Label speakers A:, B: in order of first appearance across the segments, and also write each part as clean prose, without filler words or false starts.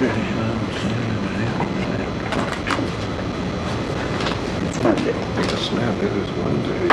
A: Monday.
B: Snap, it is Monday.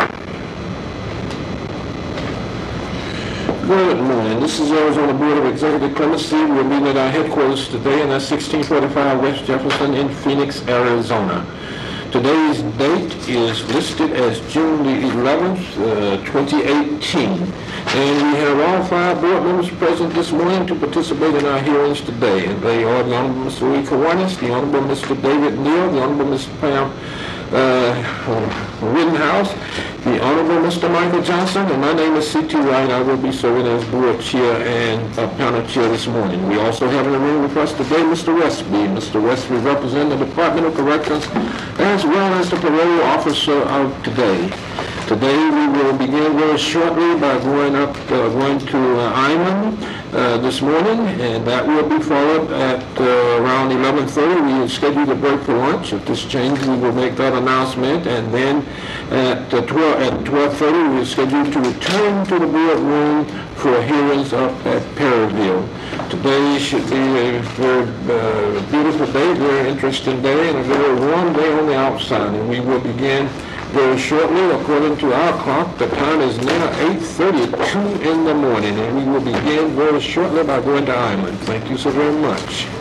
C: Good morning. This is Arizona Board of Executive Clemency. We're meeting at our headquarters today, and that's 1645 West Jefferson in Phoenix, Arizona. Today's date is listed as June the 11th, 2018. And we have all 5 board members present this morning to participate in our hearings today. And they are the Honorable Mr. Lee Kiwanis, the Honorable Mr. David Neal, the Honorable Mr. Pam Rittenhouse, the Honorable Mr. Michael Johnson, and my name is C.T. Wright. I will be serving as board chair and panel chair this morning. We also have in the room with us today Mr. Westby. Mr. Westby represents the Department of Corrections as well as the parole officer of today. Today we will begin very shortly by going to Iman this morning, and that will be followed at around 11:30. We scheduled a break for lunch. If this changes, we will make that announcement, and then at 12:30 we are scheduled to return to the boardroom for hearings up at Perryville. Today should be a very beautiful day, very interesting day, and a very warm day on the outside, and we will begin very shortly. According to our clock, the time is now 8:32 in the morning, and we will begin very shortly by going to Iman. Thank you so very much.